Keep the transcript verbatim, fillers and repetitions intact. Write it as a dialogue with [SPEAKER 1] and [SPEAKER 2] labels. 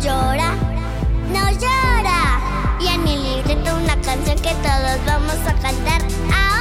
[SPEAKER 1] llora, no llora. Y en mi libreta una canción que todos vamos a cantar.